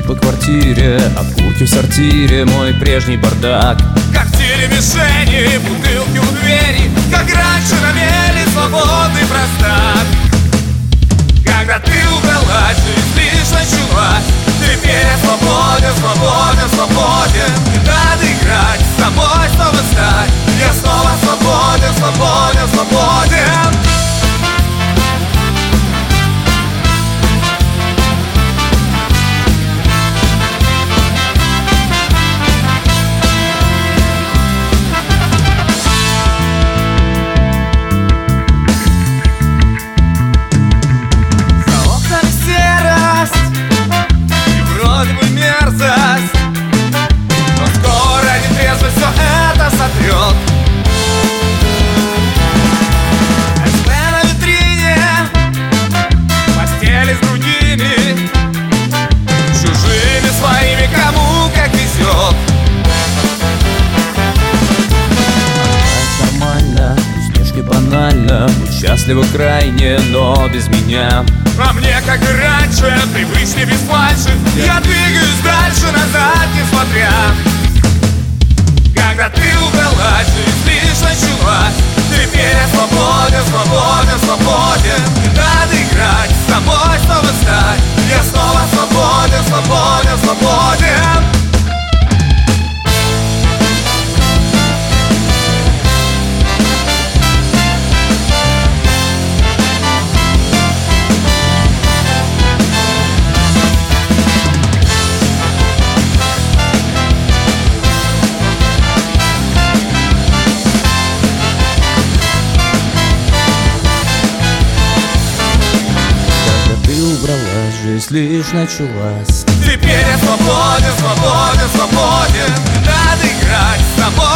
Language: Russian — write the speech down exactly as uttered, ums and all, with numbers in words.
по квартире, окурки в сортире, мой прежний бардак. Как в теле мишени, бутылки у двери, как раньше на мели свободный простак. Когда ты убралась, жизнь лишь началась. Теперь я свободен, свободен, свободен. Не надо играть, самой снова стать. Я снова свободен, свободен, свободен. Будь счастлива крайне, но без меня. А мне, как и раньше, привычнее без фальши. Я двигаюсь дальше, назад не смотря. Когда ты убралась, жизнь лишь началась. Теперь я свободен, свободен, свободен. Не надо играть, самой снова стать. Я снова свободен, свободен, свободен. Жизнь лишь началась. Теперь я свободен, свободен, свободен. Не надо играть с собой.